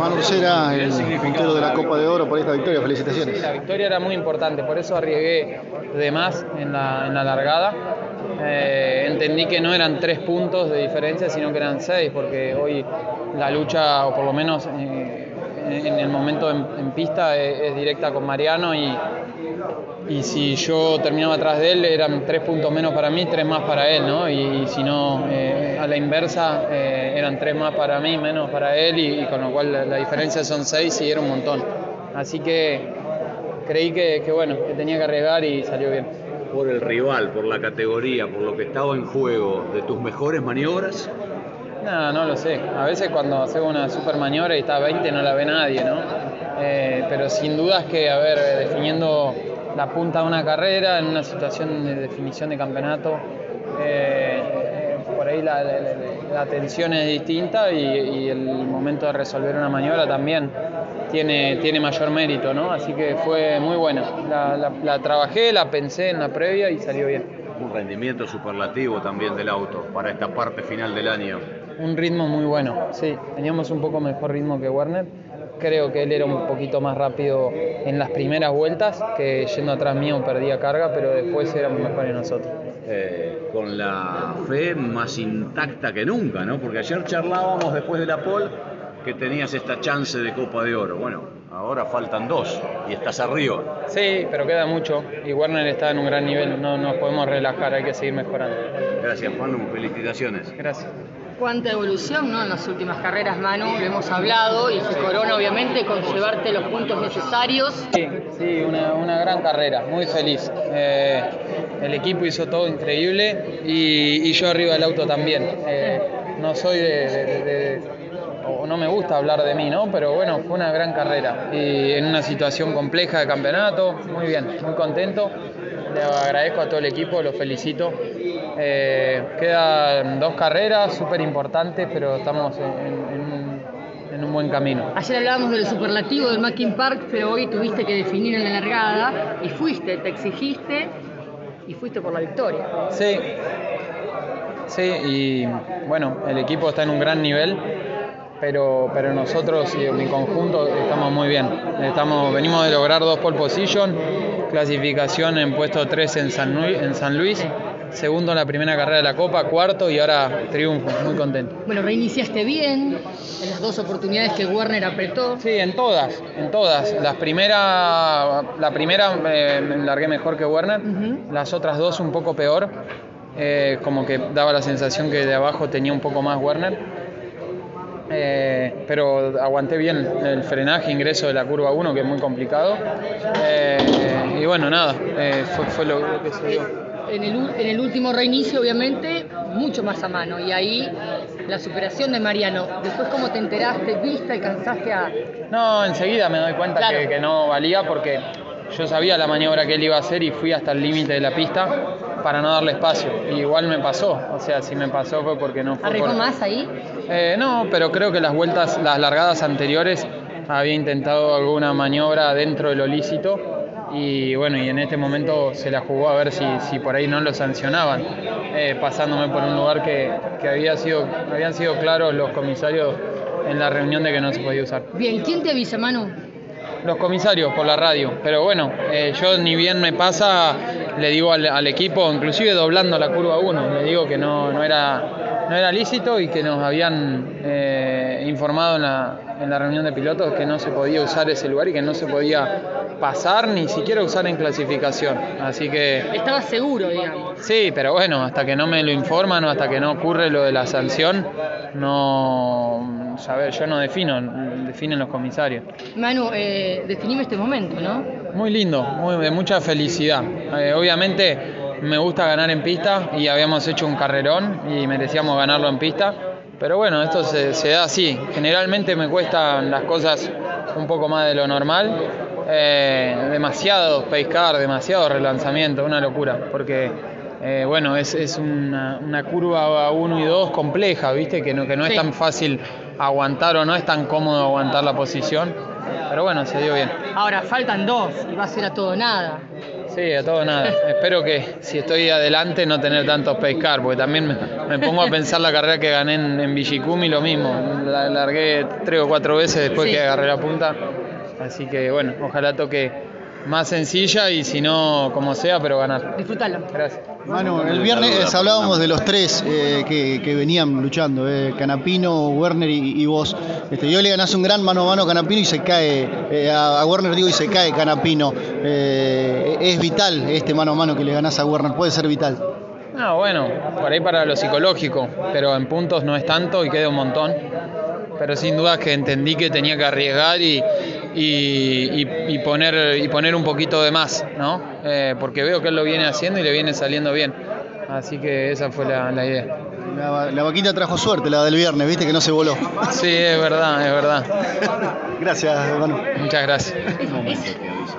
Manu Cera, el puntero de la Copa de Oro, por esta victoria. Felicitaciones. Sí, la victoria era muy importante, por eso arriesgué de más en la largada. Entendí que no eran 3 puntos de diferencia, sino que eran 6, porque hoy la lucha, o por lo menos en el momento en pista, es directa con Mariano, y si yo terminaba atrás de él eran 3 puntos menos para mí, 3 más para él, ¿no? Y si no, a la inversa, eran 3 más para mí, menos para él, y con lo cual la diferencia son 6 y era un montón. Así que creí que tenía que arriesgar y salió bien. Por el rival, por la categoría, por lo que estaba en juego, ¿de tus mejores maniobras? No lo sé. A veces cuando haces una super maniobra y está a 20 no la ve nadie, ¿no? Pero sin dudas que, definiendo la punta de una carrera, en una situación de definición de campeonato, por ahí la tensión es distinta, y el momento de resolver una maniobra también tiene mayor mérito, ¿no? Así que fue muy buena. La trabajé, la pensé en la previa y salió bien. Un rendimiento superlativo también del auto para esta parte final del año. Un ritmo muy bueno, sí. Teníamos un poco mejor ritmo que Werner. Creo que él era un poquito más rápido en las primeras vueltas, que yendo atrás mío perdía carga, pero después éramos mejores nosotros. Con la fe más intacta que nunca, ¿no? Porque ayer charlábamos después de la pole que tenías esta chance de Copa de Oro. Bueno, ahora faltan 2 y estás arriba. Sí, pero queda mucho, y Werner está en un gran nivel, no nos podemos relajar, hay que seguir mejorando. Gracias, Manu, felicitaciones. Gracias. Cuánta evolución, ¿no? En las últimas carreras, Manu, lo hemos hablado, y se corona obviamente con llevarte los puntos necesarios. Sí, una gran carrera, muy feliz. El equipo hizo todo increíble, y yo arriba del auto también. No soy o no me gusta hablar de mí, ¿no? Pero bueno, fue una gran carrera, y en una situación compleja de campeonato, muy bien, muy contento. Le agradezco a todo el equipo, los felicito. Quedan 2 carreras súper importantes, pero estamos en un buen camino. Ayer hablábamos del superlativo del Mackin Park, pero hoy tuviste que definir en la largada, y te exigiste y fuiste por la victoria. Sí, y bueno, el equipo está en un gran nivel, pero nosotros y mi conjunto estamos muy bien. Venimos de lograr 2 pole position, clasificación en puesto 3 en San Luis, segundo en la primera carrera de la Copa, cuarto, y ahora triunfo, muy contento. Bueno, reiniciaste bien en las 2 oportunidades que Werner apretó. Sí, en todas. La primera me largué mejor que Werner, las otras 2 un poco peor, como que daba la sensación que de abajo tenía un poco más Werner. Pero aguanté bien el frenaje, ingreso de la curva 1, que es muy complicado, y bueno, nada, fue lo que se dio. En el último reinicio, obviamente, mucho más a mano, y ahí la superación de Mariano. Después, ¿cómo te enteraste? ¿Viste? ¿Alcanzaste a...? No, enseguida me doy cuenta, claro, que no valía, porque yo sabía la maniobra que él iba a hacer y fui hasta el límite de la pista para no darle espacio. Y igual me pasó, o sea, si me pasó fue porque no fue. ¿Arriesgó más ahí? No, pero creo que las largadas anteriores había intentado alguna maniobra dentro de lo lícito, y bueno, y en este momento se la jugó a ver si por ahí no lo sancionaban, pasándome por un lugar que habían sido claros los comisarios en la reunión de que no se podía usar. Bien, ¿quién te avisa, Manu? Los comisarios por la radio, pero bueno, yo ni bien me pasa, le digo al equipo, inclusive doblando la curva 1, le digo que no era lícito, y que nos habían informado en la reunión de pilotos que no se podía usar ese lugar y que no se podía pasar, ni siquiera usar en clasificación. Así que... Estabas seguro, digamos. Sí, pero bueno, hasta que no me lo informan o hasta que no ocurre lo de la sanción, no... Saber, yo no definen los comisarios. Manu, definime este momento, ¿no? Muy lindo, de mucha felicidad. Obviamente me gusta ganar en pista, y habíamos hecho un carrerón y merecíamos ganarlo en pista, pero bueno, esto se da así. Generalmente me cuestan las cosas un poco más de lo normal. Demasiado pace car, demasiado relanzamiento, una locura, porque bueno, es una curva 1 y 2 compleja, ¿viste? Que no es tan fácil aguantar, o no es tan cómodo aguantar la posición, pero bueno, se dio bien. Ahora faltan 2 y va a ser a todo o nada. Sí, a todo nada. Espero que si estoy adelante no tener tantos pescar, porque también me pongo a pensar la carrera que gané en Villicumi, lo mismo. La largué 3 o 4 veces después que agarré la punta. Así que bueno, ojalá toque más sencilla y si no, como sea, pero ganar. Disfrútalo. Gracias. Manu, el viernes hablábamos de los tres que venían luchando, Canapino, Werner y vos. Y hoy le ganás un gran mano a mano a Canapino y se cae, a Werner digo, y se cae Canapino. Es vital este mano a mano que le ganás a Werner, puede ser vital. Ah, bueno, por ahí para lo psicológico, pero en puntos no es tanto y queda un montón. Pero sin duda que entendí que tenía que arriesgar y poner un poquito de más, ¿no? Porque veo que él lo viene haciendo y le viene saliendo bien. Así que esa fue la idea. La vaquita trajo suerte, la del viernes, viste que no se voló. Sí, es verdad, es verdad. Gracias, Manu. Muchas gracias.